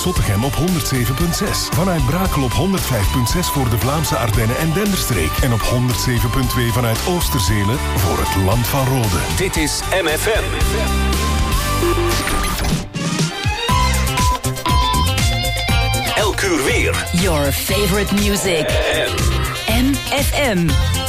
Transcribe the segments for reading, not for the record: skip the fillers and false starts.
Zottegem op 107.6. Vanuit Brakel op 105.6 voor de Vlaamse Ardennen en Denderstreek. En op 107.2 vanuit Oosterzele voor het Land van Rode. Dit is MFM. Elk uur weer. Your favorite music. MFM.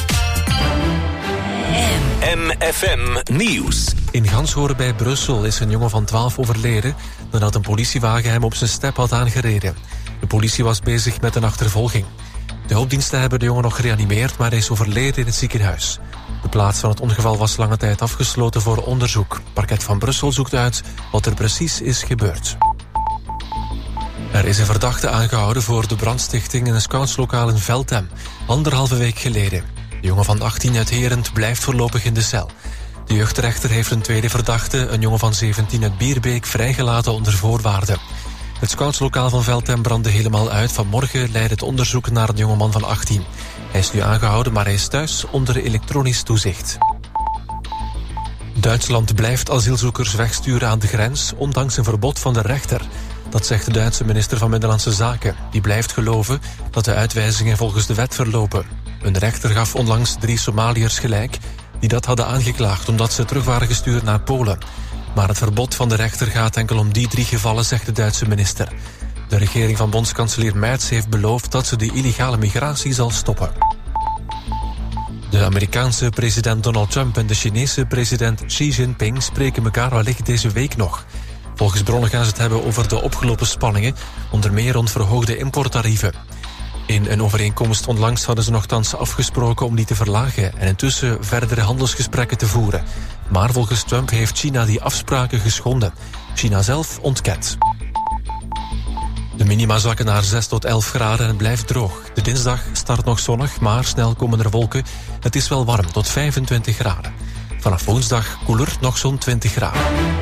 MFM Nieuws. In Ganshoren bij Brussel is een jongen van 12 overleden nadat een politiewagen hem op zijn step had aangereden. De politie was bezig met een achtervolging. De hulpdiensten hebben de jongen nog gereanimeerd, maar hij is overleden in het ziekenhuis. De plaats van het ongeval was lange tijd afgesloten voor onderzoek. Parket van Brussel zoekt uit wat er precies is gebeurd. Er is een verdachte aangehouden voor de brandstichting in een scoutslokaal in Veldhem, 1,5 week geleden. De jongen van 18 uit Herent blijft voorlopig in de cel. De jeugdrechter heeft een tweede verdachte, een jongen van 17 uit Bierbeek, vrijgelaten onder voorwaarden. Het scoutslokaal van Veldhem brandde helemaal uit. Vanmorgen leidde het onderzoek naar een jongeman van 18. Hij is nu aangehouden, maar hij is thuis onder elektronisch toezicht. Duitsland blijft asielzoekers wegsturen aan de grens, ondanks een verbod van de rechter. Dat zegt de Duitse minister van Binnenlandse Zaken. Die blijft geloven dat de uitwijzingen volgens de wet verlopen. Een rechter gaf onlangs 3 Somaliërs gelijk die dat hadden aangeklaagd omdat ze terug waren gestuurd naar Polen. Maar het verbod van de rechter gaat enkel om die 3 gevallen, zegt de Duitse minister. De regering van bondskanselier Merz heeft beloofd dat ze de illegale migratie zal stoppen. De Amerikaanse president Donald Trump en de Chinese president Xi Jinping spreken elkaar wellicht deze week nog. Volgens bronnen gaan ze het hebben over de opgelopen spanningen, onder meer rond verhoogde importtarieven. In een overeenkomst onlangs hadden ze nochtans afgesproken om die te verlagen en intussen verdere handelsgesprekken te voeren. Maar volgens Trump heeft China die afspraken geschonden. China zelf ontkent. De minima zakken naar 6 tot 11 graden en het blijft droog. De dinsdag start nog zonnig, maar snel komen er wolken. Het is wel warm, tot 25 graden. Vanaf woensdag koeler, nog zo'n 20 graden.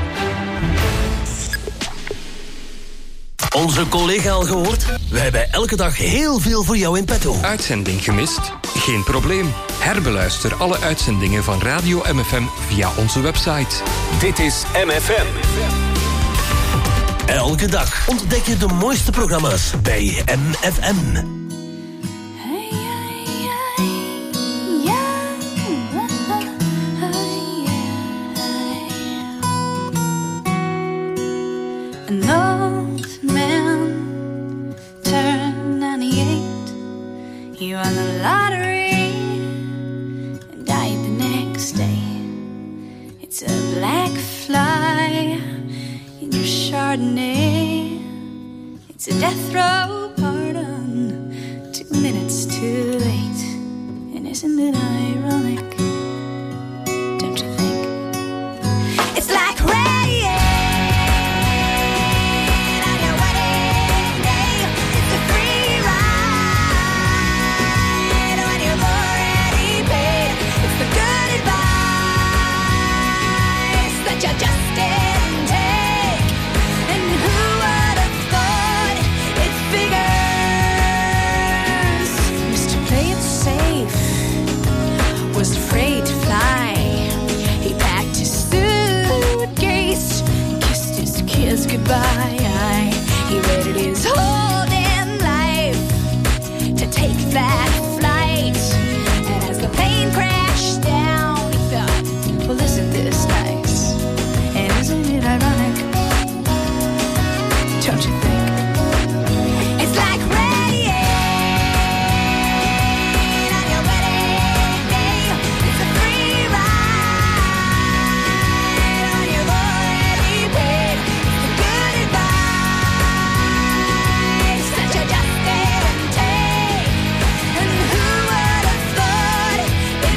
Onze collega al gehoord? We hebben elke dag heel veel voor jou in petto. Uitzending gemist? Geen probleem. Herbeluister alle uitzendingen van Radio MFM via onze website. Dit is MFM. Elke dag ontdek je de mooiste programma's bij MFM. You won the lottery and died the next day. It's a black fly in your Chardonnay. It's a death row pardon, 2 minutes too late. And isn't it ironic? Don't you think? It's like rain on your wedding day. It's a free ride when you've already paid. It's the good advice that you just didn't take. And who would have thought it figures? Mr. Play It Safe was afraid to fly. He packed his suitcase and kissed his kids goodbye. He waited his whole damn life to take that flight. And as the plane crashed down, he thought, well, isn't this nice? And isn't it ironic? Don't you think? It's like rain on your wedding day. It's a free ride when you've already paid. It's the good advice that you just didn't take. And who would have thought it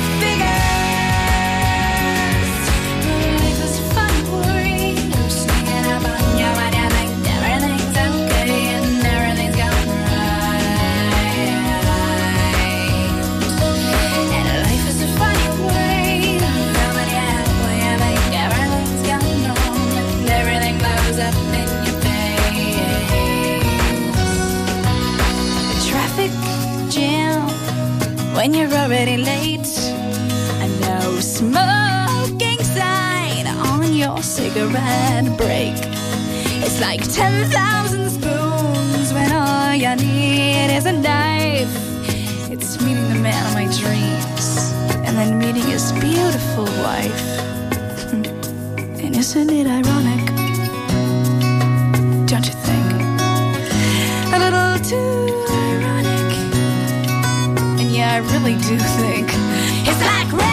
figures? Life is fun, worry. I'm sneaking up on you when you think everything's okay and everything's going right. And life is a funny way. Coming out when you think everything's going wrong and everything blows up in your face. A traffic jam when you're already late. A no smoking sign on your cigarette break. It's like 10,000 spoons I need is a knife. It's meeting the man of my dreams and then meeting his beautiful wife. And isn't it ironic? Don't you think? A little too ironic. And yeah, I really do think it's like rain.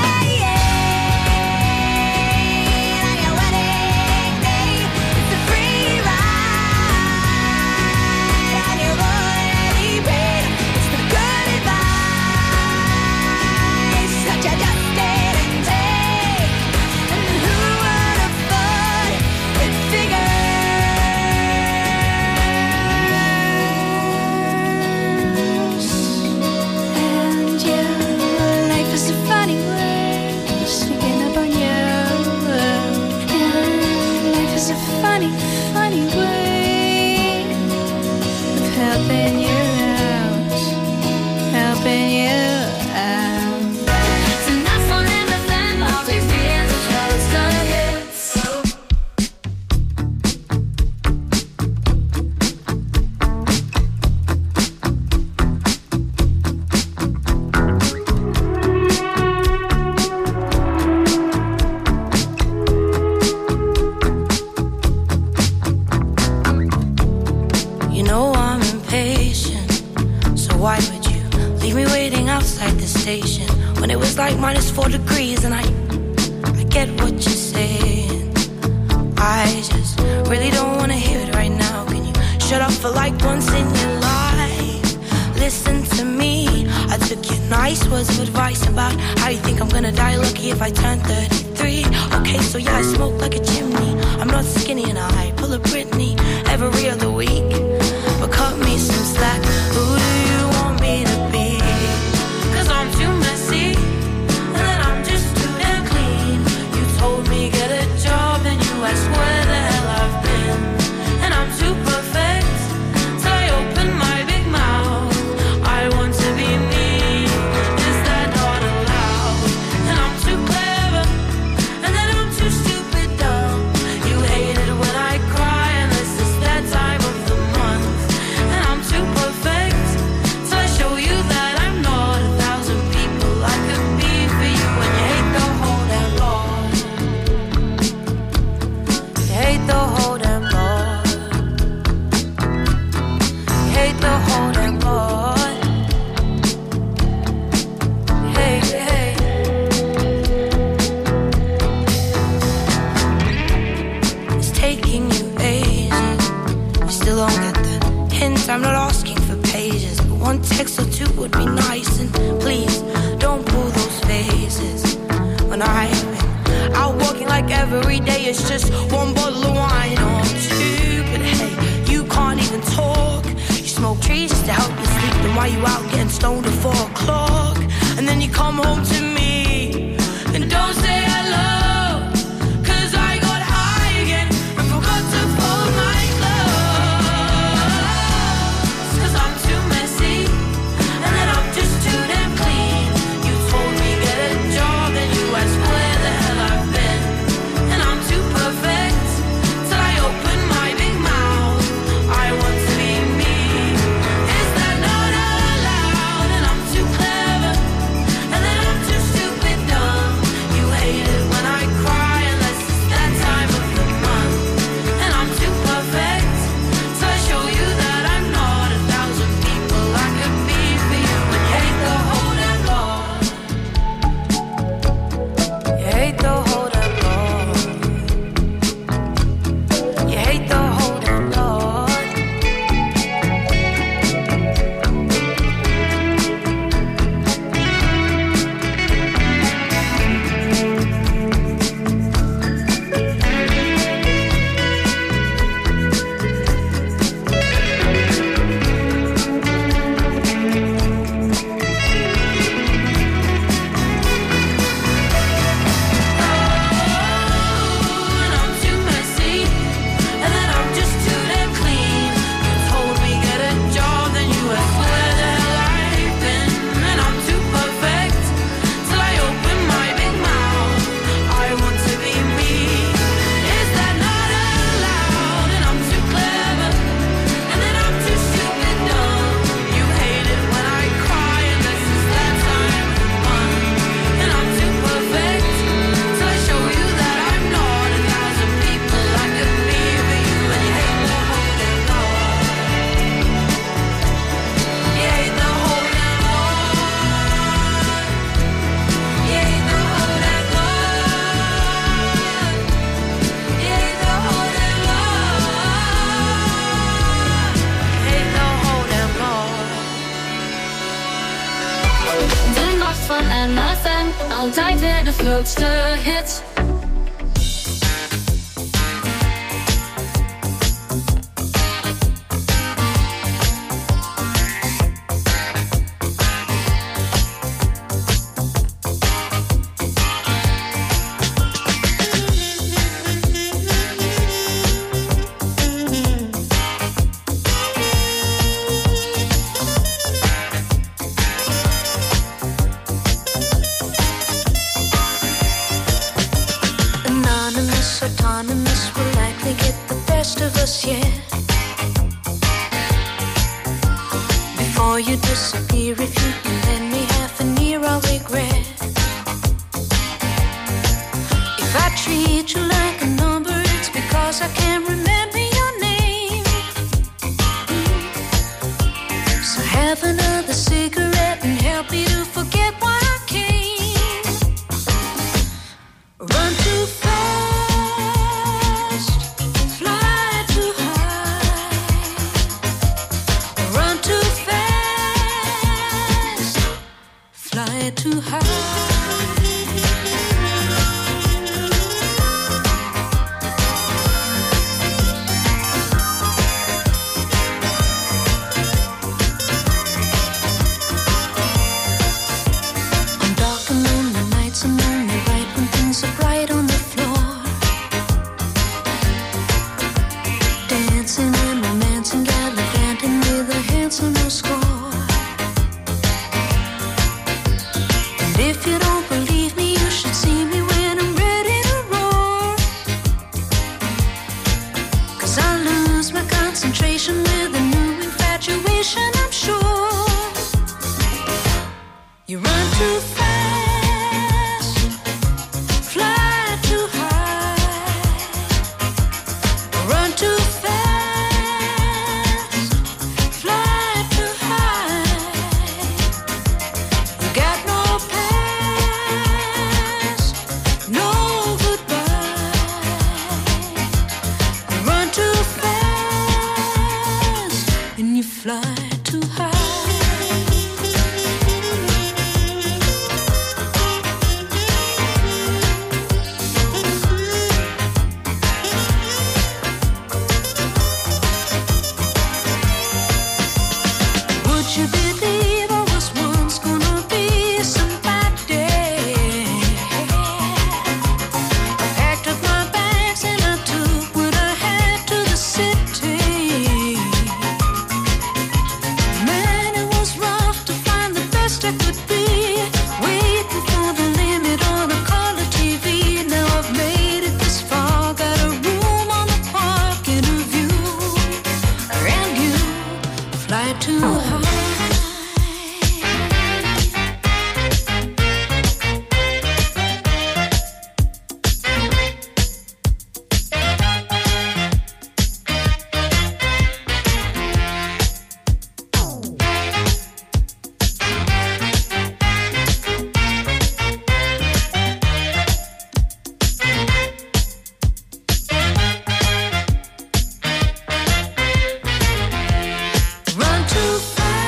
Funny way of helping you out, helping you out. Tonight's on MFM, all these years of show's gonna hit. When it was like -4 degrees, and I get what you're saying. I just really don't wanna hear it right now. Can you shut up for like once in your life? Listen to me. I took your nice words of advice about how you think I'm gonna die lucky if I turn 33. Okay, so yeah, I smoke like a chimney. I'm not skinny and I pull a Britney every other week. But cut me some slack. Who do you want me to be? 'Cause I'm too messy, and then I'm just too damn clean. You told me get a job, and you asked where the hell I've been. And I'm too perfect, so I open my big mouth. I want to be me, is that not allowed? And I'm too clever, and then I'm too stupid dumb. You hate it when I cry, and this is that time of the month. And I'm too perfect, so I show you that I'm not 1,000 people I could be for you. When you hate the whole damn lot, you hate the whole damn lot, you hate the whole damn lot. Hey, hey. It's taking you ages, you still don't get the hint. I'm not asking for pages, but one text or two would be nice. And please, don't pull those faces when I've been out walking like every day it's just one bottle of wine or two. But hey, you can't even talk. You smoke trees just to help you sleep. Then why you out getting stoned at 4 o'clock? And then you come home to me and don't say hello. 'Cause I got high again and forgot to fold my clothes. 'Cause I'm too messy, and then I'm just too damn clean. You told me get a job, and you asked where the hell I've been. And I'm too perfect, till I open my big mouth. I want to be me, is that not allowed? And I'm too clever, and then I'm too stupid All night then it floats the hits. Autonomous will likely get the best of us, yeah. Before you disappear, if you can lend me half an ear, I'll regret. If I treat you like a number, it's because I can't remember your name. So have another cigarette and help me to forget why I came. Run too fast. Too high. On dark and lonely nights, I'm only right when things are bright on the floor. Dancing and romancing, gallivanting with a handsomer score. If you don't believe me, you should see me when I'm ready to roar. 'Cause I lose my concentration with a new infatuation, I'm sure. You run too fast, fly too high. Run too fast, fly too high. You got no fly too high. Would you believe I was once gonna be somebody? I packed up my bags and I took what I had to the city. I could be waiting for the limit on a color TV. Now I've made it this far, got a room on the park and a view, and you fly too high. Run too fast.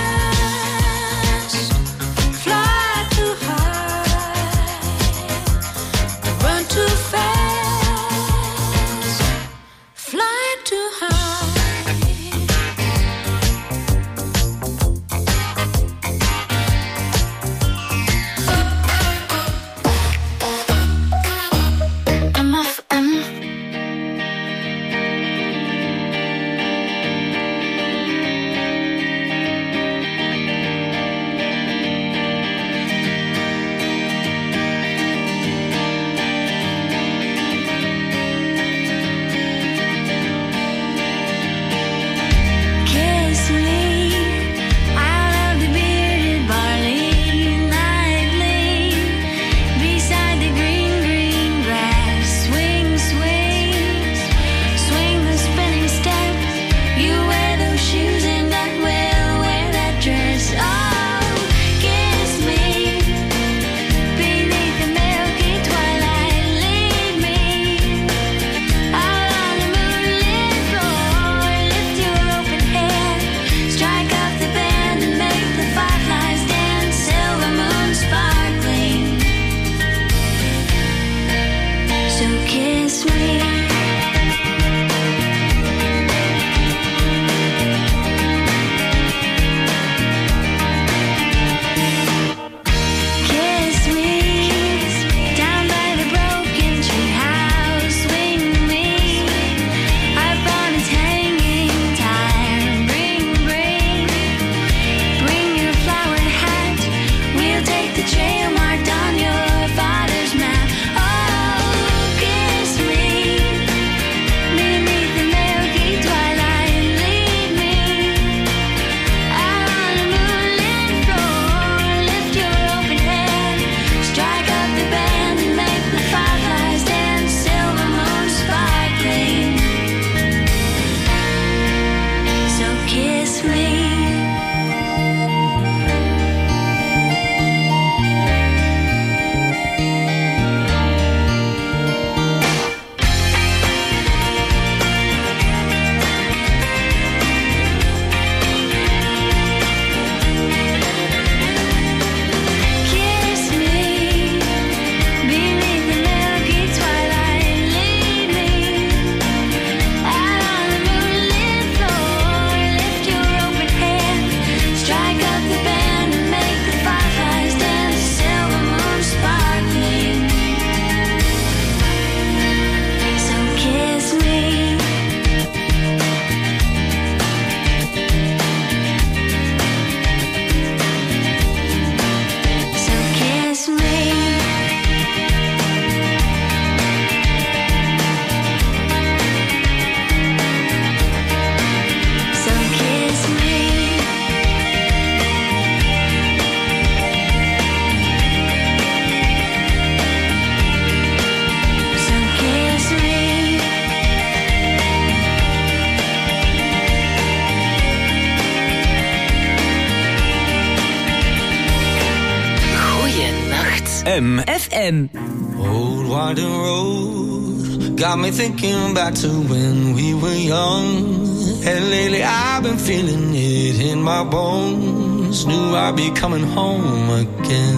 FM. Old winding road got me thinking back to when we were young. And lately I've been feeling it in my bones. Knew I'd be coming home again.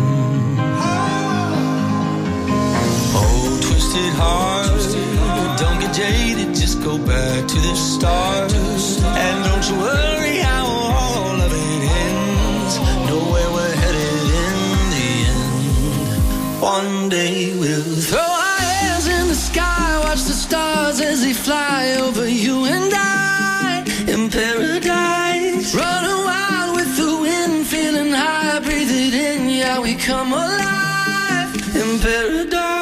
Oh, twisted heart, don't get jaded, just go back to the start. And don't you worry how all of it ends. Know where we're headed in the end. One day we'll throw our hands in the sky, watch the stars as they fly over you and I. In paradise, running wild with the wind, feeling high, breathe it in, yeah, we come alive. In paradise.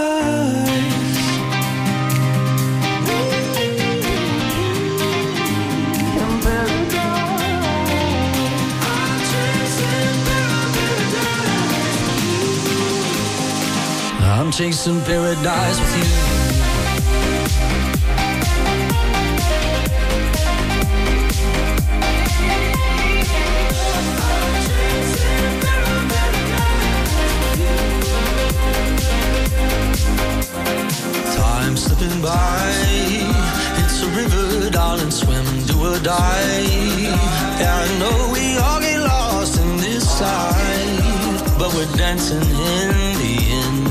I'm chasing paradise with you. Time slipping by, it's a river, darling, swim, do or die. Yeah, I know we all get lost in this side, but we're dancing in the end.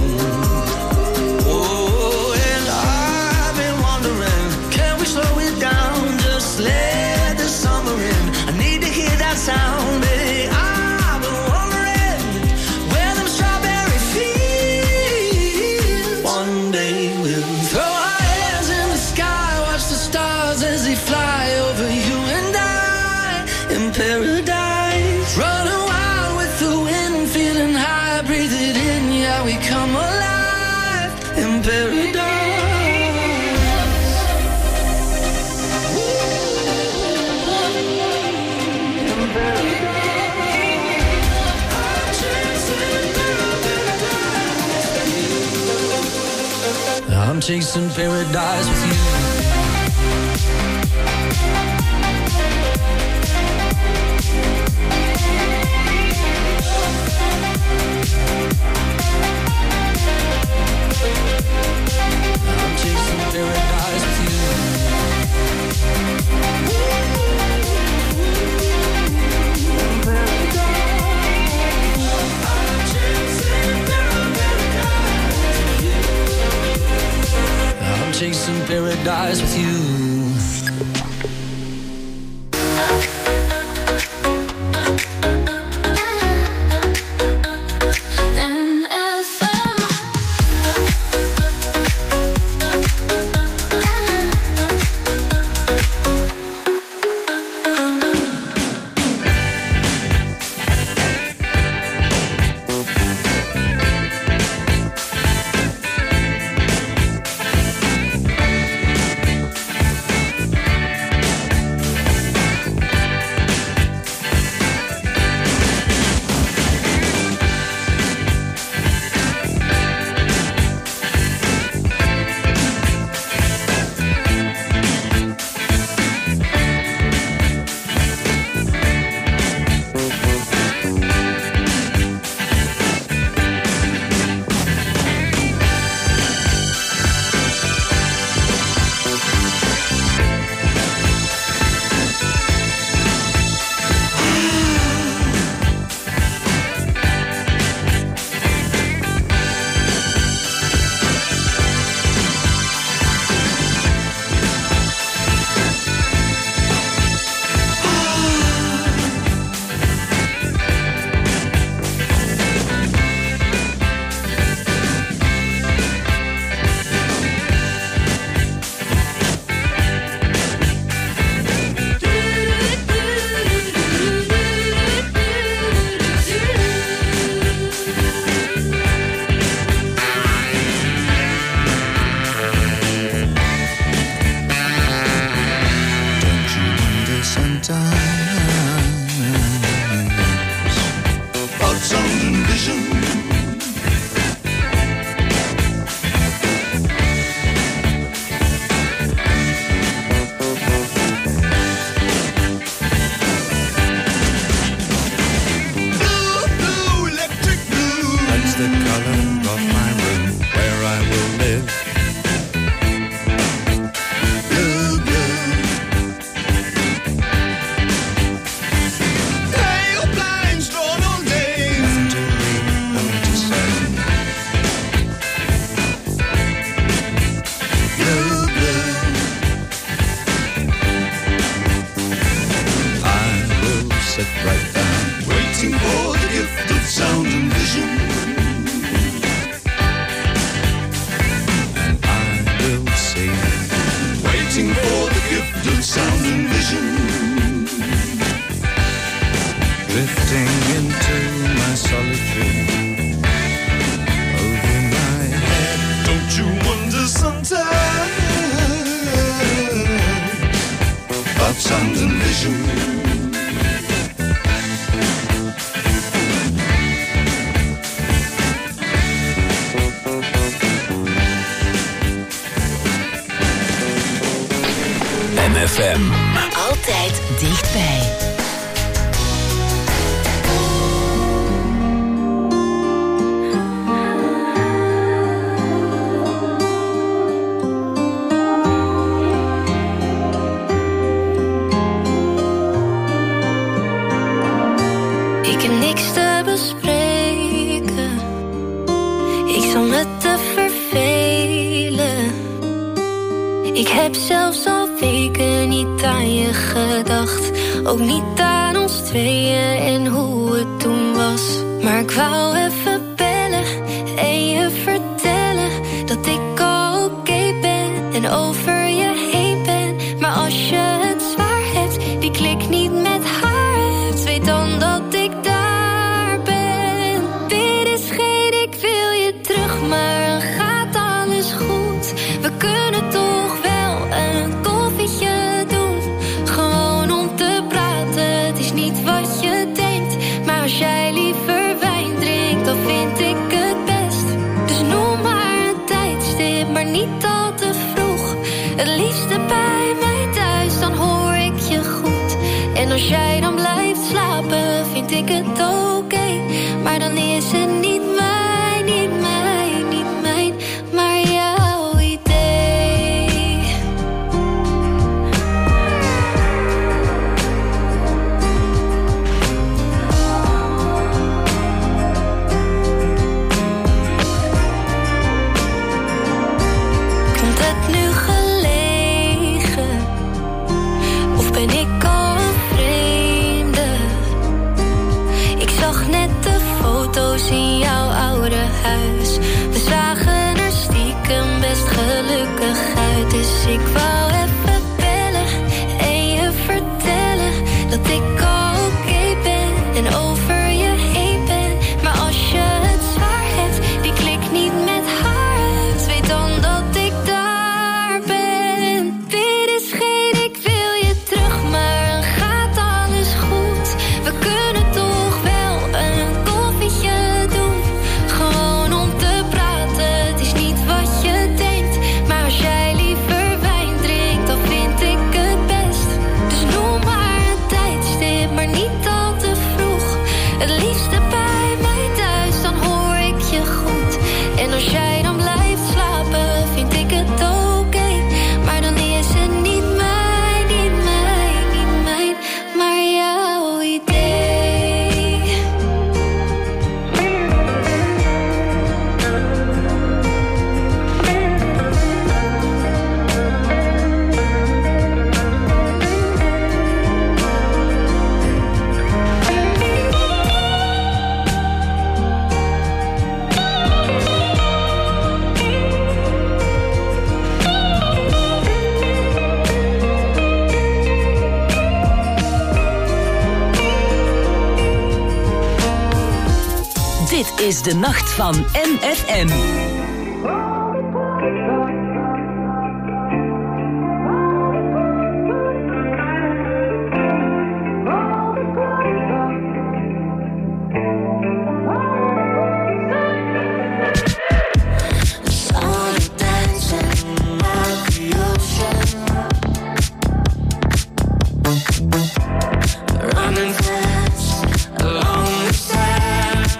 Oh, and I've been wondering, can we slow it down, just let the summer in. I need to hear that sound, baby. I've been wondering where them strawberry fields. One day we'll throw our hands in the sky, watch the stars as they fly over you and I. In paradise, running wild with the wind, feeling high, breathe it in, yeah, we come alive. In paradise. I'm chasing paradise with you. I'm chasing paradise with you. I'm chasing paradise with you. sound and vision. MFM. Altijd dichtbij. Ik heb niks te bespreken. Ik zal me te vervelen. Ik heb zelfs al weken niet aan je gedacht. Ook niet aan ons tweeën en hoe het toen was. Maar ik wou even bellen en je vertellen dat ik al oké ben en over je heen ben. Maar als je het zwaar hebt, die klik niet met haar hebt, weet dan dat ik daar ben. Dit is geen ik wil je terug, maar dan gaat alles goed. We kunnen toch wel een koffietje doen, gewoon om te praten. Het is niet wat je denkt, maar als jij liever wijn drinkt, dan vind ik het best. Dus noem maar een tijdstip, maar niet al te vroeg. Het liefste bij mij thuis, dan hoor ik je goed. En als jij dan blijft slapen, vind ik het oké. Maar dan is het niet mijn, niet mijn, niet mijn, maar jouw idee. Komt het nu gelegen? Of ben ik al een vreemde? Ik zag net de foto's in jouw oude huis. We zagen er stiekem best gelukkig uit. Dus ik wou even bellen en je vertellen dat ik al oké ben en over je heen ben. Maar als je het zwaar hebt, die klik niet met haar uit, weet dan dat ik daar ben. Dit is geen ik wil je terug, maar dan gaat alles goed. We kunnen toch wel een koffietje doen, gewoon om te praten. Het is niet wat je denkt, maar als jij liever wijn drinkt, dan vind ik het best. Dus noem maar een tijdstip, maar niet al te vroeg. Het liefste bij mij thuis, dan hoor ik je goed. En als jij dan blijft slapen, vind ik het oké. Maar dan is het niet mijn, niet mijn, niet mijn, maar jouw idee. Dit is de nacht van MFM. Running fast along the sand.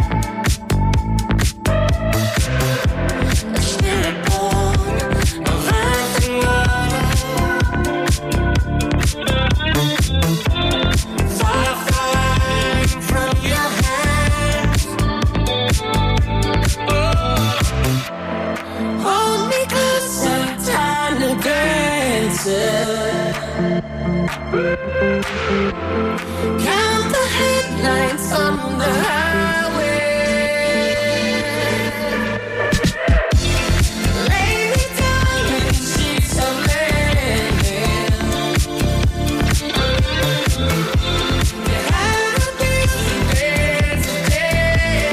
Count the headlights on the highway. Lay me down in sheets of linen. There had to be some beds today.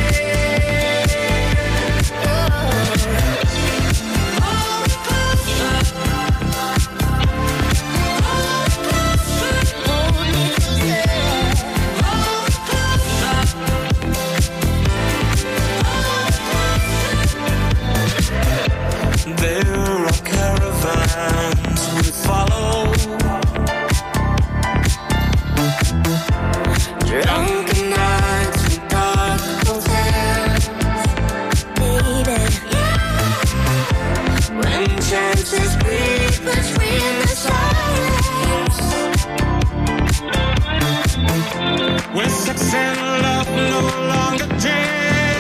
Hold me closer. Hold me closer. to follow. Drunken nights in dark hotels, baby. When chances breathe between the silence, when sex and love no longer dare.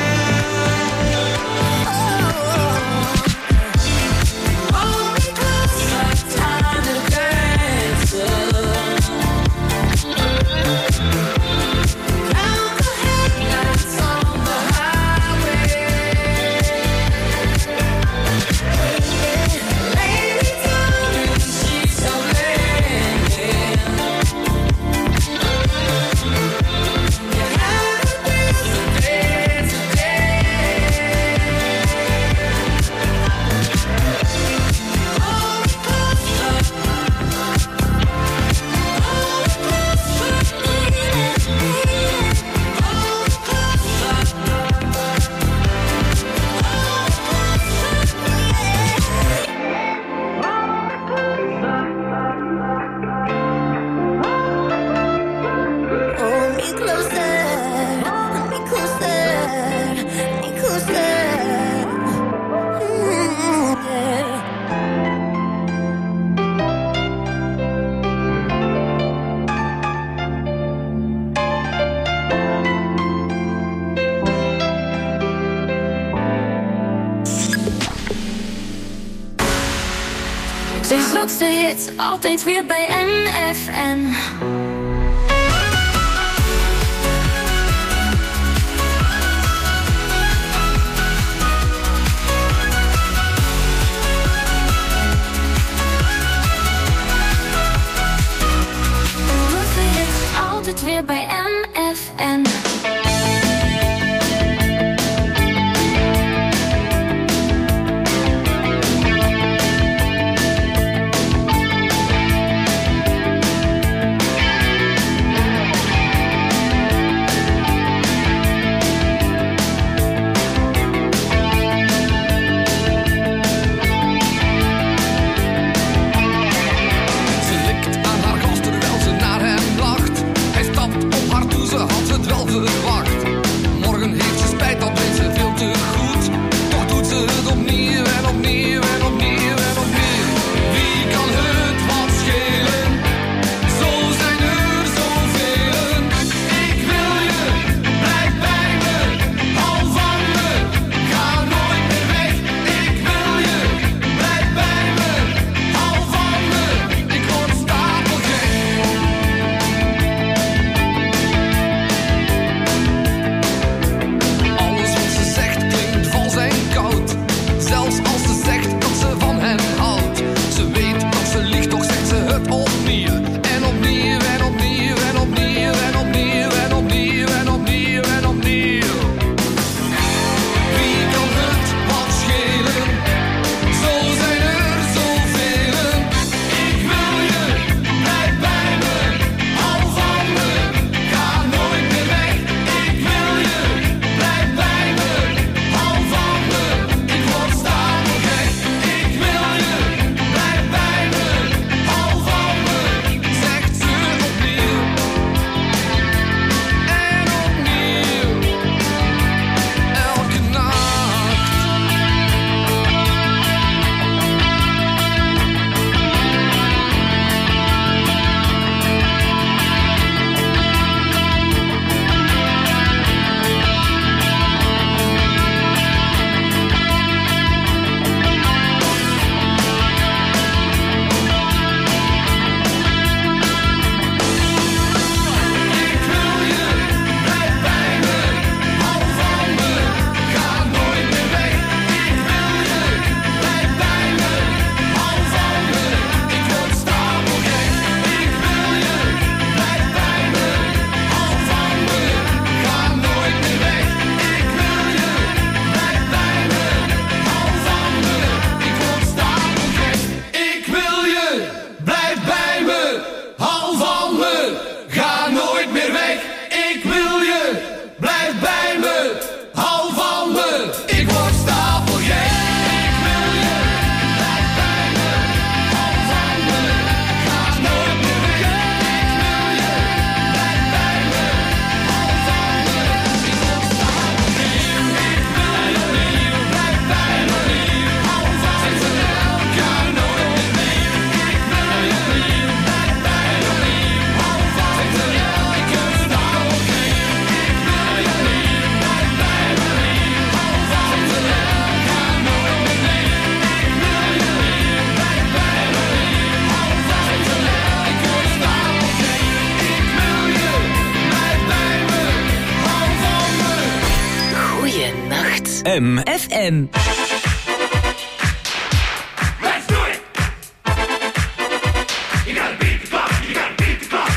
Grootste hits, altijd weer bij NFM. Grootste hits, altijd weer bij NFM. Op haar FM. Let's do it! You gotta beat the clock, you gotta beat the clock.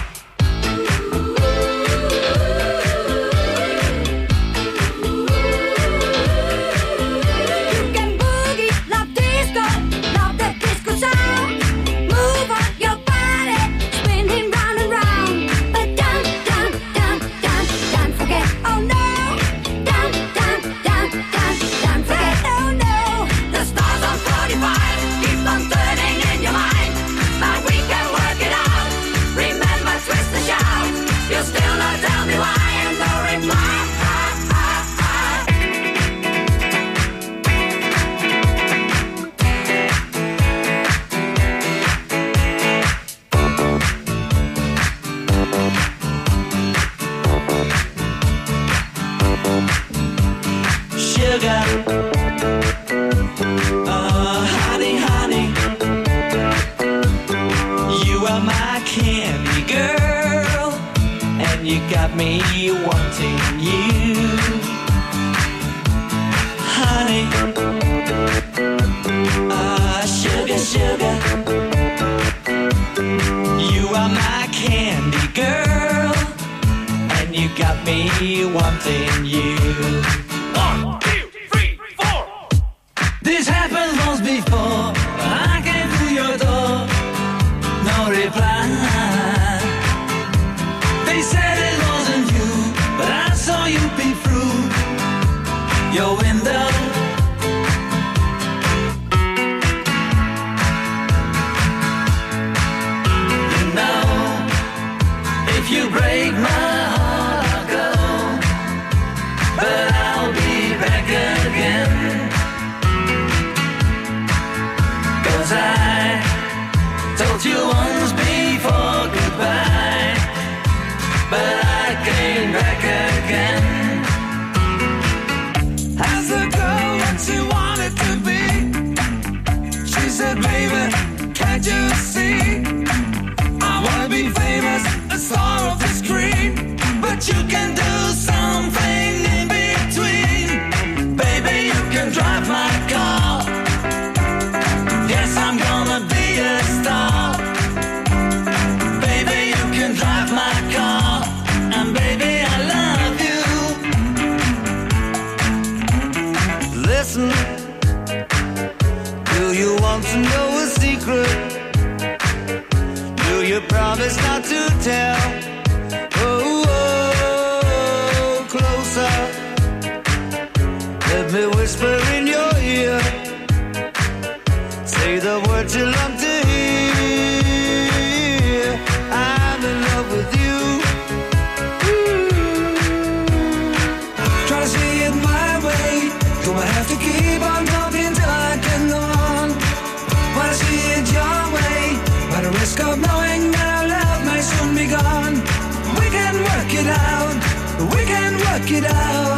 You can boogie, love disco, love the disco sound. Move on your body, spinning round and round. But don't forget, oh no. Don't forget, oh no. The stars on 45 keep on turning in your mind. But we can work it out. Remember, twist the shout. You'll still not tell me why and no reply. Sugar, honey, honey, you are my candy girl, and you got me wanting you, honey. Sugar, sugar, you are my candy girl, and you got me wanting you. 1, 2, 3, 4. This happened once before. I came through your door, no reply. They said it wasn't you, but I saw you peep through your window. You know, if you break my heart, I'll go, but I'll be back again. 'Cause I told you once before goodbye, but I came back again. As the girl what she wanted to be, she said, baby, can't you see? I wanna be famous, a star of the screen, but you can do something in between. Baby, you can drive my car. Yes, I'm gonna be a star. Baby, you can drive my car. And baby, I love you. Listen, do you want to know a secret? Do you promise not to tell? Oh, closer. Let me whisper in your ear. Say the words you love to hear. I'm in love with you. Try to see it my way. Do I have to keep on talking till I can go on? Wanna see it your way, by the risk of knowing that our love may soon be gone. We can work it out. We can work it out.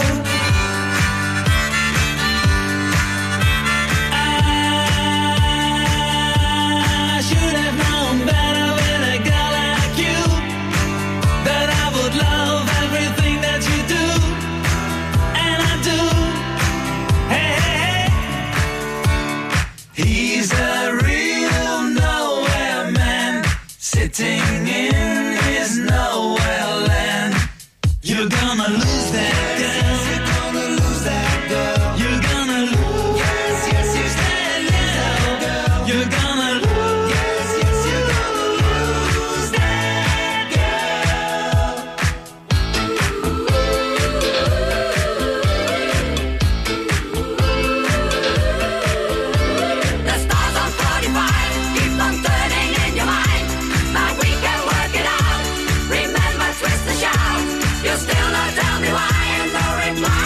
Sitting in his nowhere land. You're gonna lose that girl. You're gonna lose that girl. You're gonna lose. Yes, yes, yes, that girl. You're gonna lose. Yes, yes, you're gonna lose that girl. The stars on 45 keep on turning in your mind. But we can work it out. Remember, twist the shout. You'll still not tell me why and no reply.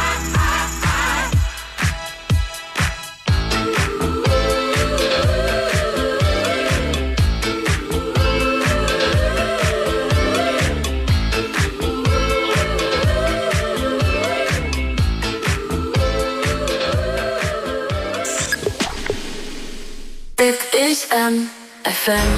Dit is MFM.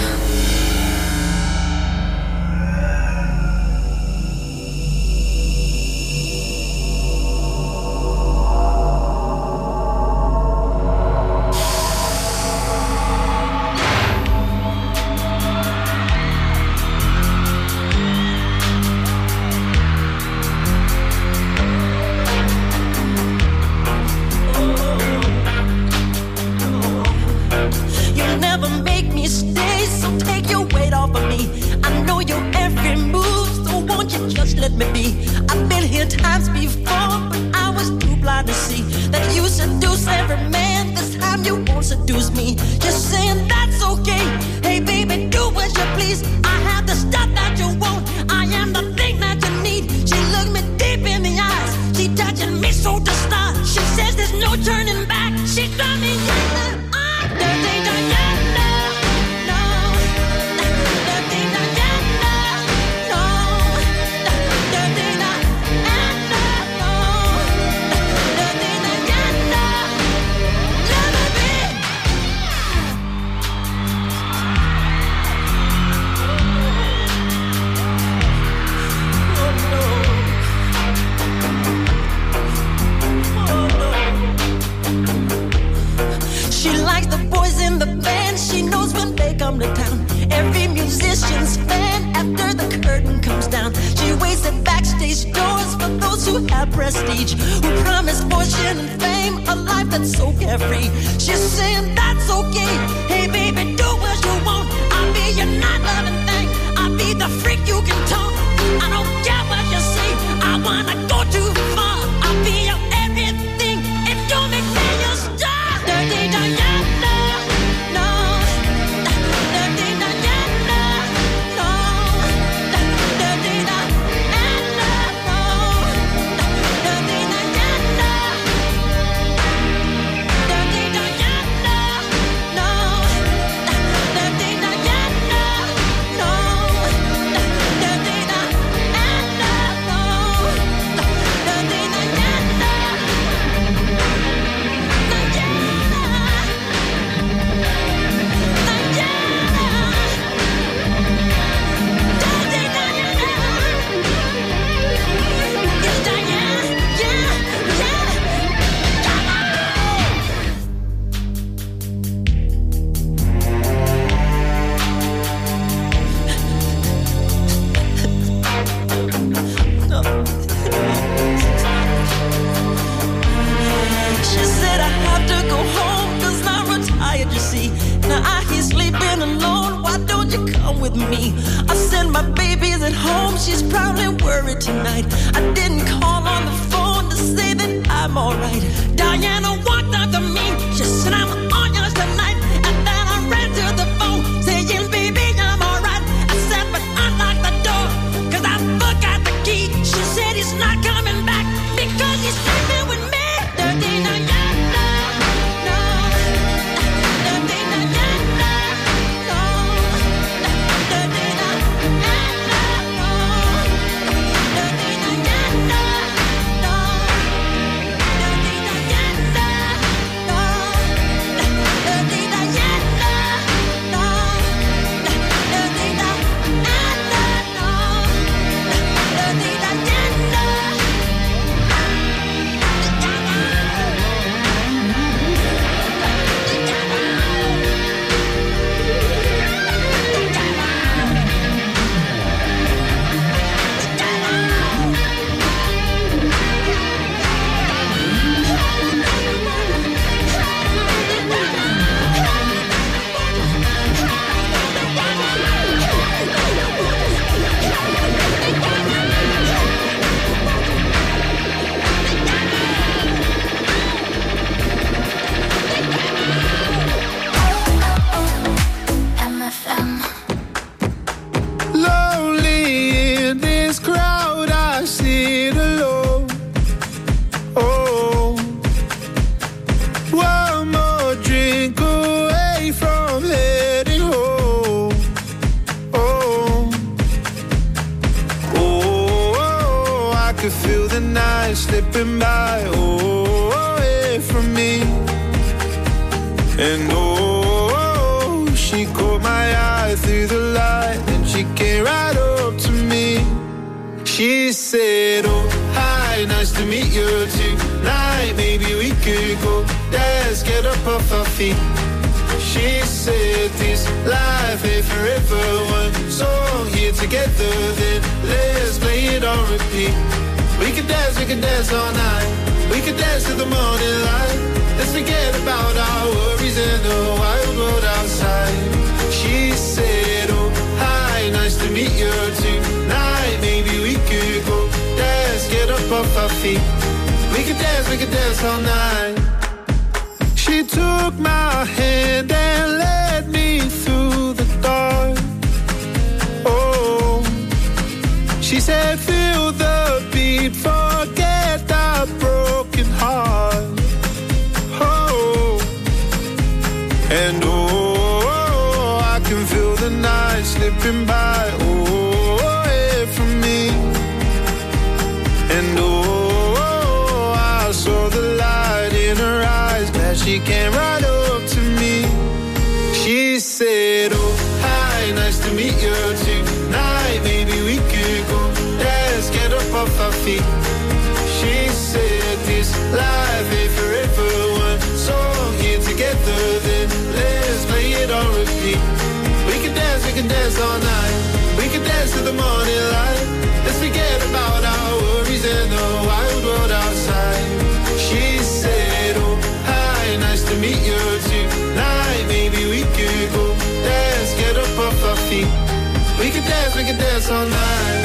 weight off of me. I know your every move, so won't you just let me be? I've been here times before, but I was too blind to see that you seduce every man. This time you won't seduce me. Just saying that's okay. Hey baby, do as you please. I have the stuff that you want. I am the thing that you need. She looked me deep in the eyes. She touching me so to start. She says there's no turning back. She got me to town. Every musician's fan after the curtain comes down. She waits at backstage doors for those who have prestige, who promise fortune and fame, a life that's so carefree. She's saying that's okay. Hey baby, do what you want. I'll be your night loving thing. I'll be the freak you can talk. I don't care what you say. I wanna go too far. I'll be your everything. If you make me your star. Dirty Diana. Me. I send my babies at home. She's probably worried tonight. I didn't call on the phone to say that I'm alright. Diana walked up to me. She said I'm on yours tonight. And then I ran to the phone saying, baby, I'm alright. I said, but unlock the door, cause I forgot the key. She said he's not coming back because he's sleeping with me. Dirty Diana. Slipping by, away from me. And oh, she caught my eye through the light, and she came right up to me. She said, oh, hi, nice to meet you tonight. Maybe we could go dance, get up off our feet. She said this life ain't forever. One song here together, then let's play it on repeat. We could dance all night. We could dance to the morning light. Let's forget about our worries in the wild world outside. She said, oh, her feet. We could dance all night. She took my hand and led me through the dark. Oh, she said, feel the beat, forget the broken heart. Oh, and oh, I can feel the night slipping by. Oh, away from me. And oh, I saw the light in her eyes. Glad she came right up to me. She said, oh, hi, nice to meet you tonight. Maybe we could go dance, get up off our feet. She said, this life ain't forever. One song here together, then let's play it on repeat. We can dance all night. We can dance to the morning light. Let's forget about our worries and the wild world outside. She said, oh, hi, nice to meet you tonight. Maybe we could go dance, get up off our feet. We can dance all night.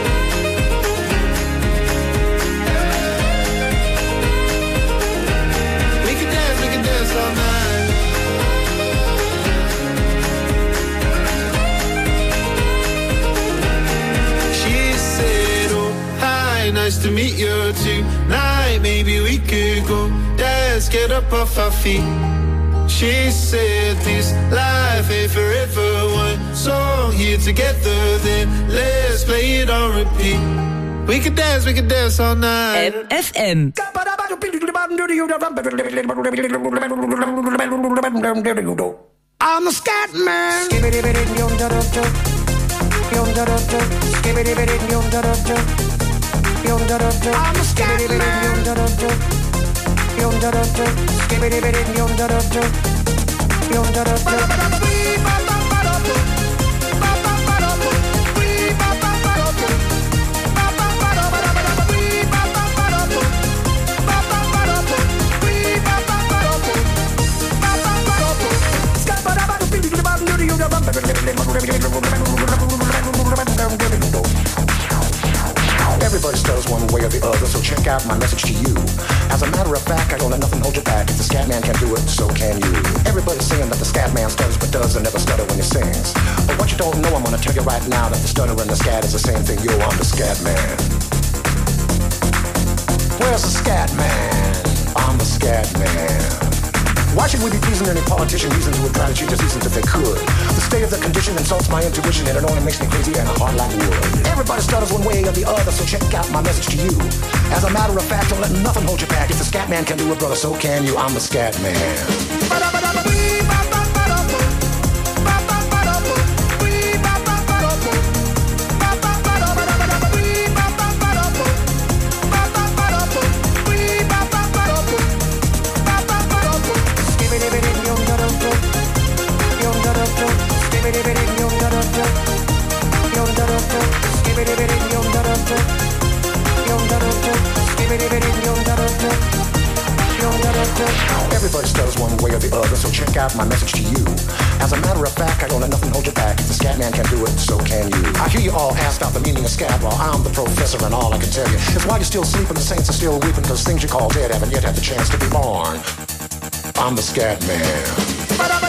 We can dance all night. She said, oh, hi, nice to meet you tonight. Maybe we could go dance, get up off our feet. She said, this life ain't forever. One song here together, then let's play it on repeat. We can dance all night. MFM. I'm a scat man. I'm a scat man. Everybody stutters one way or the other, so check out my message to you. As a matter of fact, I don't let nothing hold you back. If the scat man can do it, so can you. Everybody's saying that the scat man stutters but does and never stutter when he sings. But what you don't know, I'm gonna tell you right now, that the stutter and the scat is the same thing. Yo, I'm the scat man. Where's the scat man? I'm the scat man. Why should we be pleasing any politician? Reasons who would try to cheat us reasons if they could. The state of the condition insults my intuition, and it only makes me crazy and hard like wood. Everybody stutters one way or the other, so check out my message to you. As a matter of fact, don't let nothing hold you back. If the scat man can do it, brother, so can you. I'm the scat man. Everybody stutters one way or the other, so check out my message to you. As a matter of fact, I don't let nothing hold you back. If the scat man can do it, so can you. I hear you all ask out the meaning of scat. Well, I'm the professor, and all I can tell you is why you're still sleeping, the saints are still weeping, because things you call dead haven't yet had the chance to be born. I'm the scat man.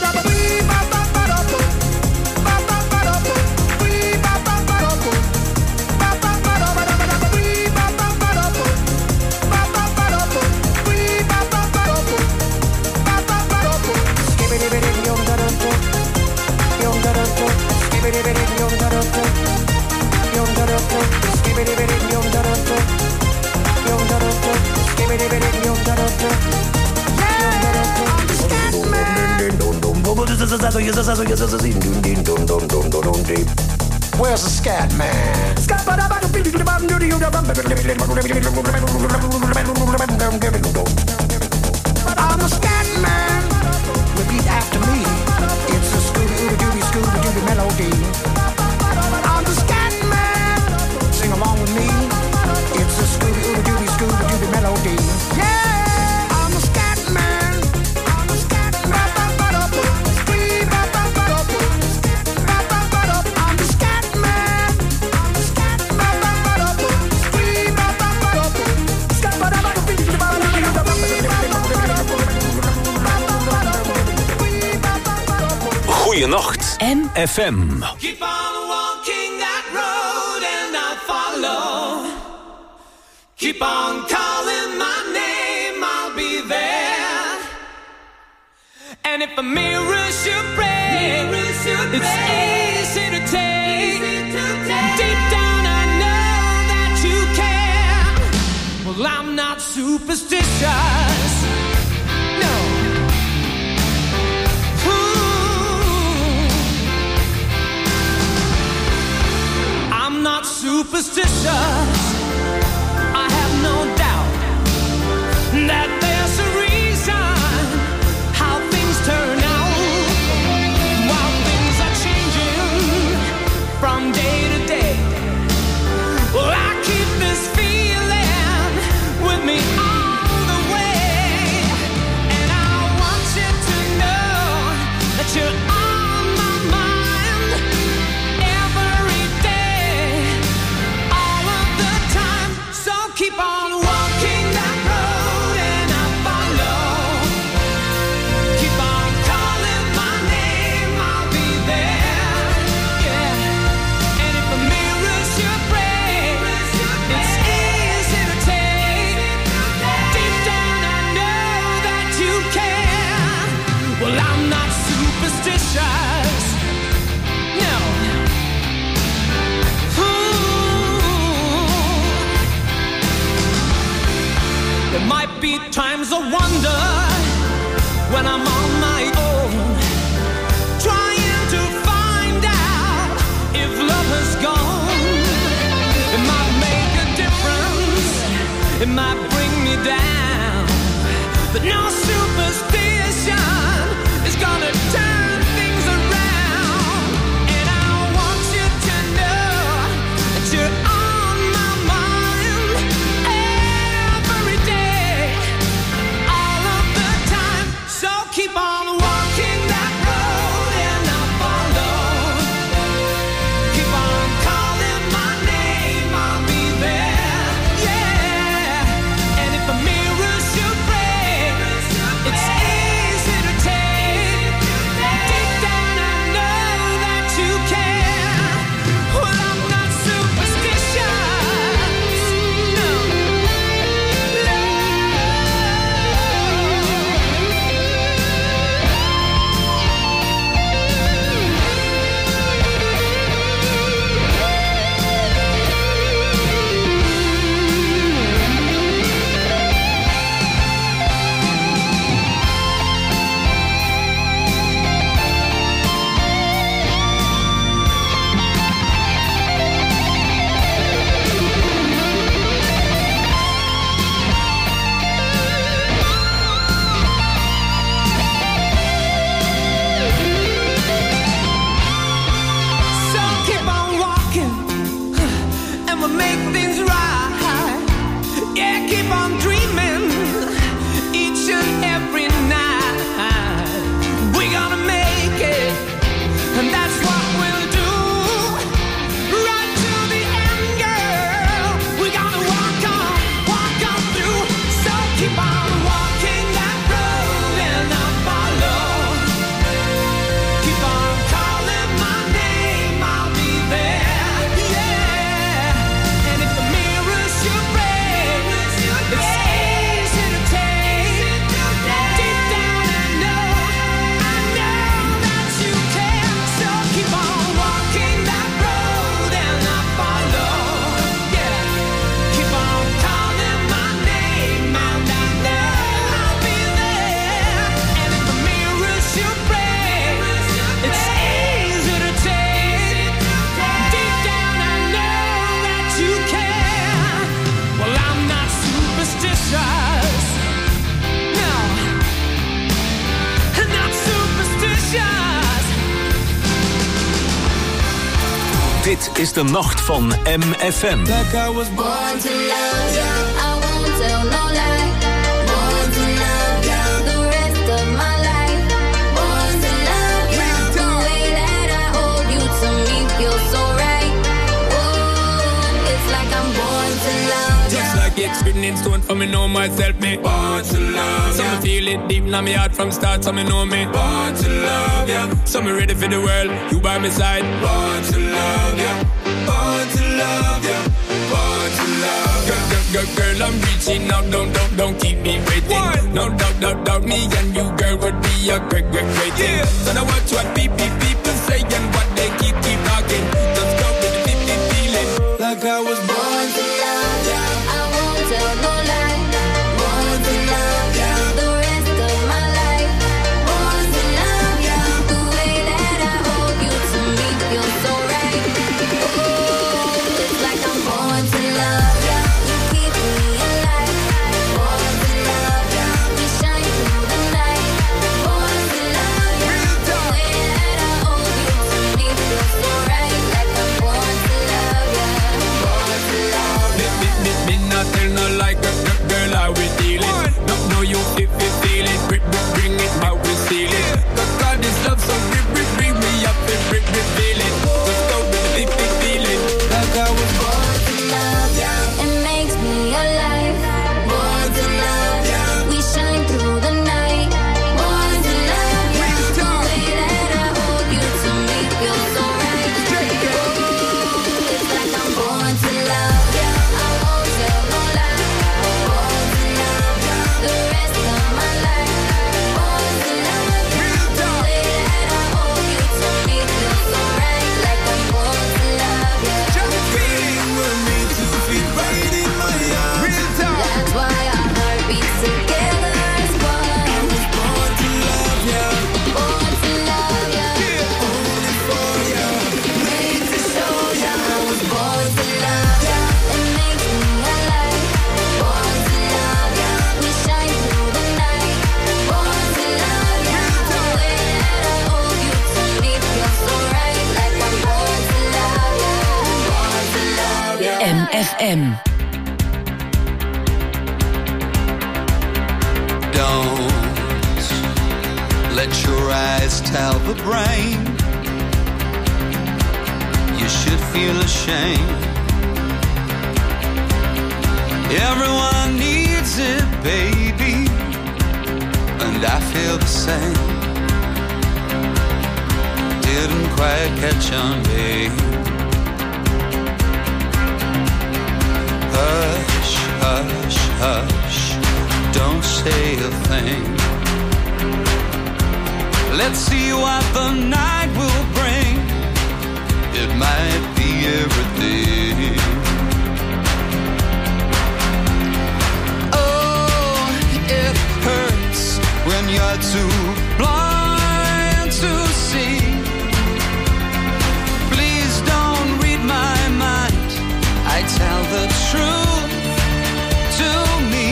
Where's the scat man? I'm a scat man. Repeat after me. It's a Scooby-Dooby melody. I'm the scat man. Sing along with me. It's a Scooby-Dooby melody. Yeah, I'm a scat man. I'm a scat man. I'm the scat man. I'm the scat man. Goeienacht. MFM. Keep on walking that road and I'll follow. Keep on calling my name, I'll be there. And if a mirror should break, it's easy to take. Deep down I know that you care. Well, I'm not superstitious. No. I'm not superstitious. I have no doubt that there's a reason how things turn out, while things are changing from day to day. Well, I keep this feeling with me all the way, and I want you to know that you're on my mind every day, all of the time. So keep on walking that road and I'll follow. Keep on calling my name, I'll be there. Yeah. And if a mirror should break, it's easy to take. Deep down I know that you care. Well, I'm not superstitious. No. There might be times of wonder when I'm on my own, trying to find out if love has gone. It might make a difference, it might bring me down, but no superstition is gonna turn things around. And I want you to know that you're on my mind every day, all of the time. So keep on walking that road and I'll follow. Keep on calling my name, I'll be there. Yeah. And if a mirror should break, it's easy to take. Deep down I know that you care. Well, I'm not superstitious. No. So keep on walking, and we'll make things right. Yeah, keep on dreaming each and every night. We're gonna make it, and that's what we'll do. Right to the end, girl. We're gonna walk on through. So keep on walking that road and I'll follow. Keep on calling my name, I'll be there. Yeah. And if the mirror should break, it's easy to take. Deep down I know that you care. So keep on walking that road and I'll follow. Yeah. Keep on calling my name, I'll be there. And if the mirror should break, it's easy to take. Deep down I know that you care. Well, I'm not superstitious. No. Not superstitious. Dit is de nacht van MFM. Like I was born to love you, I won't tell no lie. Born to love you the rest of my life. Born to love you, the way that I hold you to me feels so right. Whoa, it's like I'm born to love you. Just like it, written in stone for me know myself, me born to love, so me feel it deep in my heart from start, so me know me born to love, yeah. So me ready for the world, you by my side, born to love, yeah. Born to love, yeah. Born to love, girl, I'm reaching out, don't keep me waiting. No doubt, me and you, girl, would be a great thing. So now watch what people say and what they keep talking. Just go with the feeling, like I was born to love, yeah. I won't tell no lie. Born to love, yeah. The rest of my life. Born to love, yeah. The way that I hold you to me feels so right. Oh, it's like I'm born to love, yeah. You keep me alive. Born to love, yeah. We shine through the night. Born to love, yeah. The way that I hold you to me feels so right. Like I'm born to love, yeah. Born to love, yeah. Me not tell no like girl, how we dealing. No, you feel it, bring it, how we steal it. God, this love so bring me up and feel it. Just go with the feeling, like I was born to love, yeah. It makes me alive. Born to love, yeah. We shine through the night. Born to love, yeah. The way that I hold you to me feels so right. Oh, it's like I'm born to love, yeah. I won't tell no lie. Born to love, yeah. The rest of my life. Born to love, yeah. The way that I hold you to me feels so right. Like I'm born to love, yeah. Feeling will need to feel right in my arms. That's why our heart beats together as one. I was born to love, yeah. Born to love, yeah. Only for ya, made to show ya. I was born to love, yeah. It makes me alive. Born to love, yeah. We shine through the night. Born to love, yeah. The way that I hold you to me feels so right. Like I'm born to love, yeah. Born to love, yeah. MFM. Don't let your eyes tell the brain you should feel ashamed. Everyone needs it, baby, and I feel the same. Didn't quite catch on, babe. Hush, hush, hush, don't say a thing. Let's see what the night will bring. It might be everything. Oh, it hurts when you're too blind to see. Please don't read my mind. I tell the truth to me.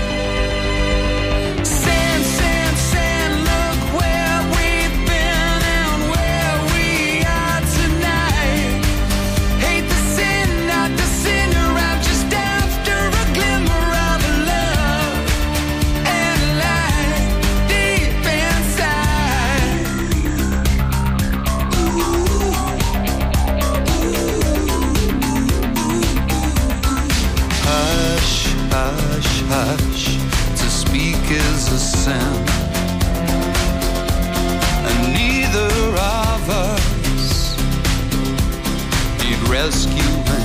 Sand, sand, sand, look where we've been and where we are tonight. Hate the sin, not the sinner. I'm just after a glimmer of love and light deep inside. Hush, hush, hush, to speak is a sin, and neither of us need rescuing.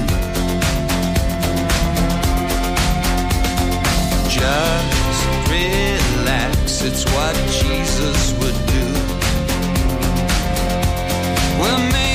Just relax, it's what Jesus would do. We're